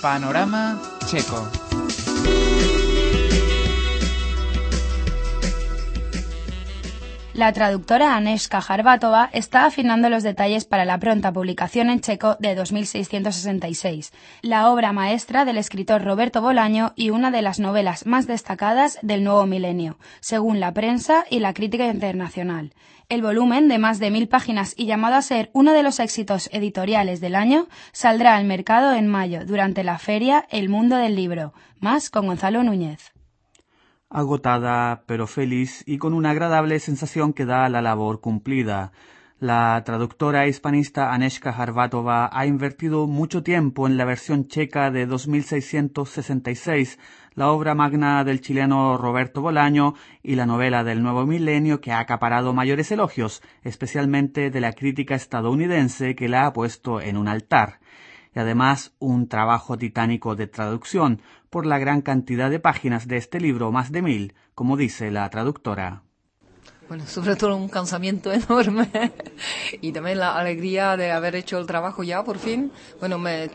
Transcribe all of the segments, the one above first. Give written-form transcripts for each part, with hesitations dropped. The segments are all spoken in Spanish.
Panorama Checo. La traductora Anežka Hrbatova está afinando los detalles para la pronta publicación en checo de 2666, la obra maestra del escritor Roberto Bolaño y una de las novelas más destacadas del nuevo milenio, según la prensa y la crítica internacional. El volumen, de más de 1000 páginas y llamado a ser uno de los éxitos editoriales del año, saldrá al mercado en mayo, durante la feria El Mundo del Libro. Más con Gonzalo Núñez. Agotada, pero feliz y con una agradable sensación que da la labor cumplida. La traductora hispanista Anežka Hrbatova ha invertido mucho tiempo en la versión checa de 2666, la obra magna del chileno Roberto Bolaño y la novela del nuevo milenio que ha acaparado mayores elogios, especialmente de la crítica estadounidense que la ha puesto en un altar. Y además un trabajo titánico de traducción por la gran cantidad de páginas de este libro, más de 1000, como dice la traductora. Bueno, sobre todo un cansamiento enorme y también la alegría de haber hecho el trabajo ya por fin. Bueno, me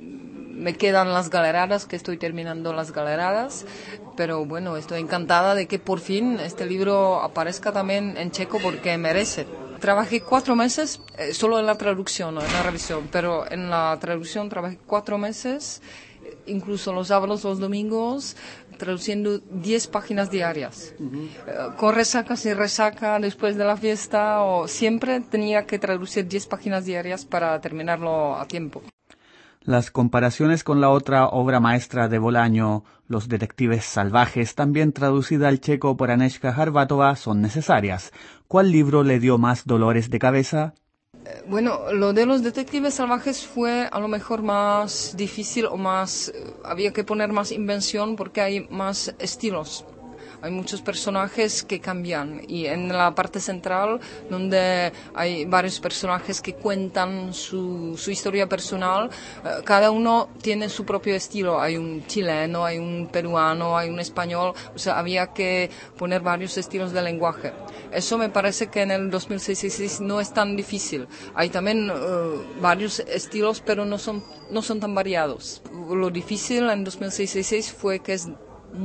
quedan las galeradas, que estoy terminando las galeradas, pero bueno, estoy encantada de que por fin este libro aparezca también en checo porque merece. Trabajé 4 meses solo en la traducción, no en la revisión, pero en la traducción trabajé 4 meses, incluso los sábados, los domingos, traduciendo 10 páginas diarias. Con resaca, sin resaca, después de la fiesta, o siempre tenía que traducir 10 páginas diarias para terminarlo a tiempo. Las comparaciones con la otra obra maestra de Bolaño, Los detectives salvajes, también traducida al checo por Anežka Hrbatova, son necesarias. ¿Cuál libro le dio más dolores de cabeza? Bueno, lo de los detectives salvajes fue a lo mejor más difícil o más... había que poner más invención porque hay más estilos. Hay muchos personajes que cambian y en la parte central, donde hay varios personajes que cuentan su historia personal, cada uno tiene su propio estilo. Hay un chileno, hay un peruano, hay un español, o sea, había que poner varios estilos de lenguaje. Eso me parece que en el 2666 no es tan difícil. Hay también varios estilos, pero no son tan variados. Lo difícil en 2666 fue que es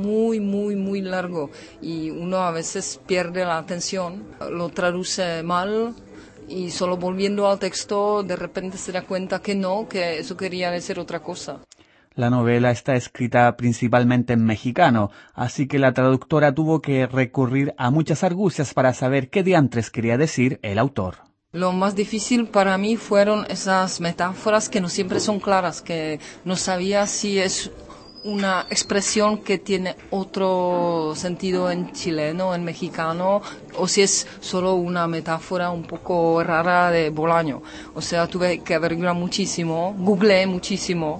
muy largo y uno a veces pierde la atención, lo traduce mal y solo volviendo al texto de repente se da cuenta que no, que eso quería decir otra cosa. La novela está escrita principalmente en mexicano, así que la traductora tuvo que recurrir a muchas argucias para saber qué diantres quería decir el autor. Lo más difícil para mí fueron esas metáforas que no siempre son claras, que no sabía si es una expresión que tiene otro sentido en chileno, en mexicano, o si es solo una metáfora un poco rara de Bolaño. O sea, tuve que averiguar muchísimo, googleé muchísimo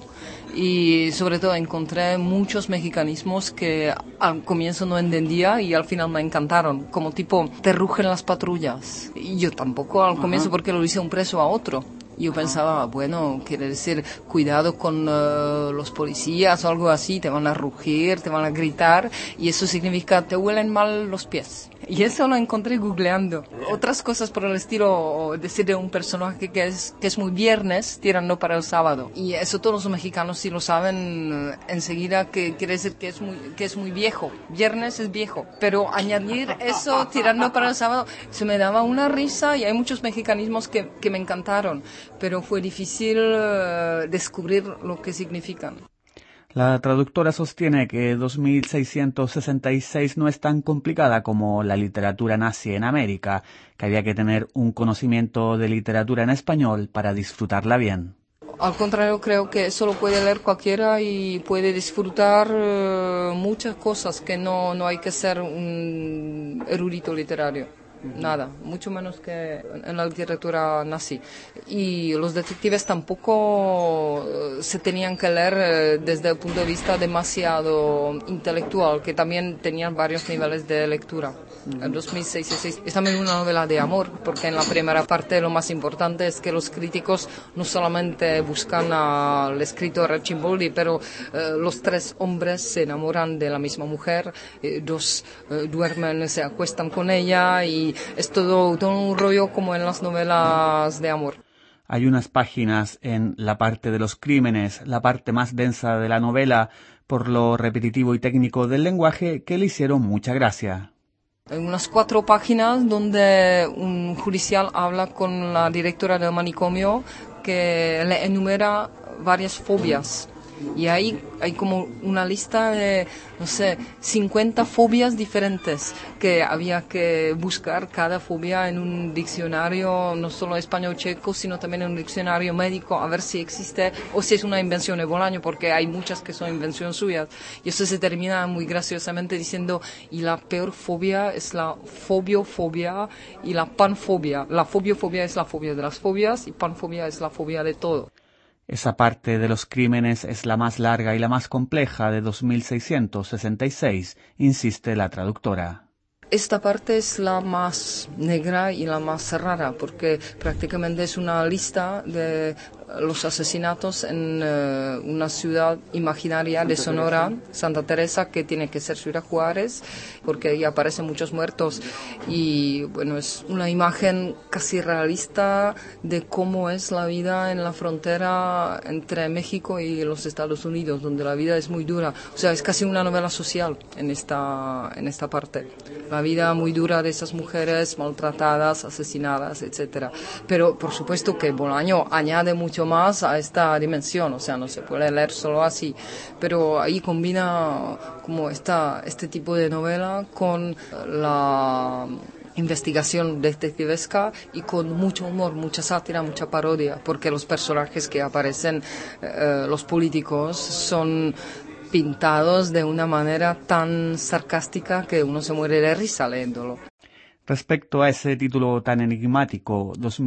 y sobre todo encontré muchos mexicanismos que al comienzo no entendía y al final me encantaron, como tipo te rugen las patrullas. Y yo tampoco al comienzo porque lo hice un preso a otro. Yo pensaba, bueno, quiere decir, cuidado con los policías o algo así, te van a rugir, te van a gritar, y eso significa, te huelen mal los pies. Y eso lo encontré googleando. Otras cosas por el estilo, decir de un personaje que es muy viernes, tirando para el sábado. Y eso todos los mexicanos sí lo saben enseguida, que quiere decir que es muy viejo. Viernes es viejo. Pero añadir eso, tirando para el sábado, se me daba una risa y hay muchos mexicanismos que me encantaron. Pero fue difícil descubrir lo que significan. La traductora sostiene que 2666 no es tan complicada como la literatura nazi en América, que había que tener un conocimiento de literatura en español para disfrutarla bien. Al contrario, creo que eso lo puede leer cualquiera y puede disfrutar muchas cosas, que no hay que ser un erudito literario. Nada, mucho menos que en la literatura nazi. Y los detectives tampoco se tenían que leer desde el punto de vista demasiado intelectual, que también tenían varios niveles de lectura. El 2666 es también una novela de amor, porque en la primera parte lo más importante es que los críticos no solamente buscan al escritor Archimboldi, pero los 3 hombres se enamoran de la misma mujer, 2 duermen, se acuestan con ella y es todo un rollo como en las novelas de amor. Hay unas páginas en la parte de los crímenes, la parte más densa de la novela, por lo repetitivo y técnico del lenguaje, que le hicieron mucha gracia. Hay unas 4 páginas donde un judicial habla con la directora del manicomio que le enumera varias fobias. Y ahí hay como una lista de, no sé, 50 fobias diferentes que había que buscar cada fobia en un diccionario, no solo español-checo, sino también en un diccionario médico, a ver si existe o si es una invención de Bolaño, porque hay muchas que son invenciones suyas. Y eso se termina muy graciosamente diciendo, y la peor fobia es la fobiofobia y la panfobia. La fobiofobia es la fobia de las fobias y panfobia es la fobia de todo. Esa parte de los crímenes es la más larga y la más compleja de 2666, insiste la traductora. Esta parte es la más negra y la más rara, porque prácticamente es una lista de los asesinatos en una ciudad imaginaria de Sonora, Santa Teresa, que tiene que ser Ciudad Juárez, porque ahí aparecen muchos muertos. Y bueno, es una imagen casi realista de cómo es la vida en la frontera entre México y los Estados Unidos, donde la vida es muy dura. O sea, es casi una novela social en esta parte. La vida muy dura de esas mujeres maltratadas, asesinadas, etcétera. Pero por supuesto que Bolaño añade mucho más a esta dimensión, o sea, no se puede leer solo así, pero ahí combina como este tipo de novela con la investigación detectivesca y con mucho humor, mucha sátira, mucha parodia, porque los personajes que aparecen, los políticos, son pintados de una manera tan sarcástica que uno se muere de risa leyéndolo. Respecto a ese título tan enigmático,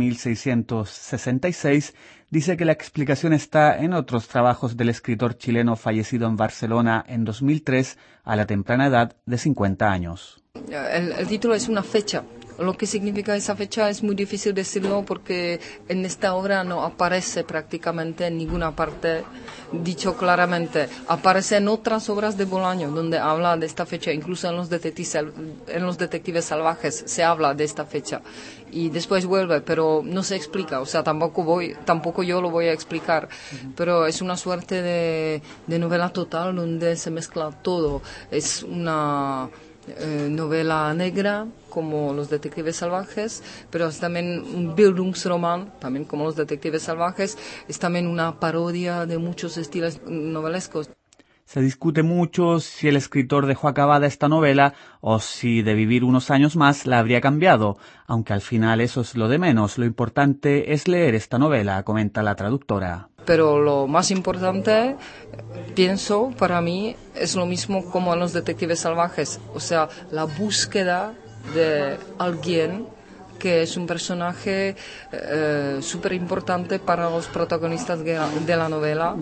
2666, dice que la explicación está en otros trabajos del escritor chileno fallecido en Barcelona en 2003 a la temprana edad de 50 años. El título es una fecha. Lo que significa esa fecha es muy difícil decirlo porque en esta obra no aparece prácticamente en ninguna parte dicho claramente. Aparece en otras obras de Bolaño donde habla de esta fecha, incluso en los detectives salvajes se habla de esta fecha y después vuelve, pero no se explica, o sea, tampoco yo lo voy a explicar, pero es una suerte de novela total donde se mezcla todo. Es una novela negra como los detectives salvajes, pero es también un Bildungsroman, también como los detectives salvajes, es también una parodia de muchos estilos novelescos. Se discute mucho si el escritor dejó acabada esta novela o si de vivir unos años más la habría cambiado, aunque al final eso es lo de menos, lo importante es leer esta novela, comenta la traductora. Pero lo más importante, pienso, para mí, es lo mismo como en los detectives salvajes. O sea, la búsqueda de alguien que es un personaje súper importante para los protagonistas de la novela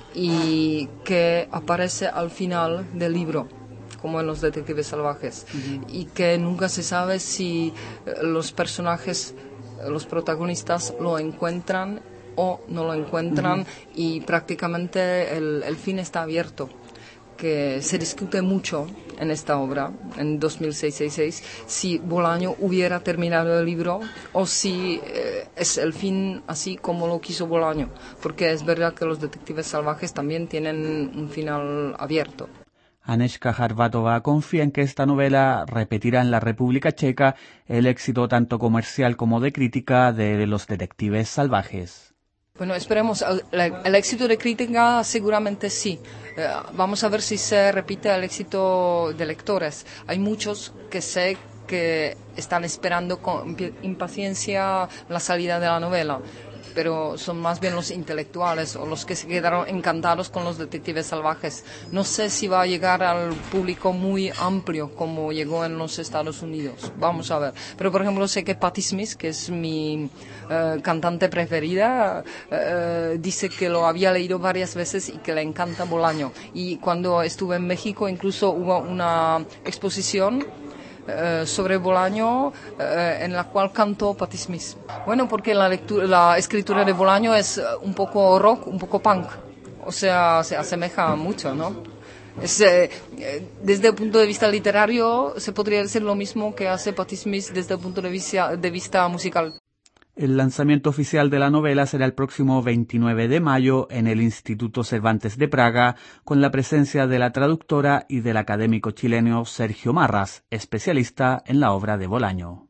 y que aparece al final del libro, como en los detectives salvajes. Y que nunca se sabe si los personajes, los protagonistas, lo encuentran o no lo encuentran y prácticamente el fin está abierto, que se discute mucho en esta obra, en 2666, si Bolaño hubiera terminado el libro o si es el fin así como lo quiso Bolaño, porque es verdad que los detectives salvajes también tienen un final abierto. Anežka Harbatova confía en que esta novela repetirá en la República Checa el éxito tanto comercial como de crítica de los detectives salvajes. Bueno, esperemos. El éxito de crítica seguramente sí. Vamos a ver si se repite el éxito de lectores. Hay muchos que sé que están esperando con impaciencia la salida de la novela, pero son más bien los intelectuales o los que se quedaron encantados con los detectives salvajes. No sé si va a llegar al público muy amplio como llegó en los Estados Unidos. Vamos a ver. Pero, por ejemplo, sé que Patti Smith, que es mi cantante preferida, dice que lo había leído varias veces y que le encanta Bolaño. Y cuando estuve en México incluso hubo una exposición sobre Bolaño en la cual cantó Patti Smith. Bueno, porque la escritura de Bolaño es un poco rock, un poco punk, o sea, se asemeja mucho, ¿no? Desde el punto de vista literario se podría decir lo mismo que hace Patti Smith desde el punto de vista musical. El lanzamiento oficial de la novela será el próximo 29 de mayo en el Instituto Cervantes de Praga, con la presencia de la traductora y del académico chileno Sergio Marras, especialista en la obra de Bolaño.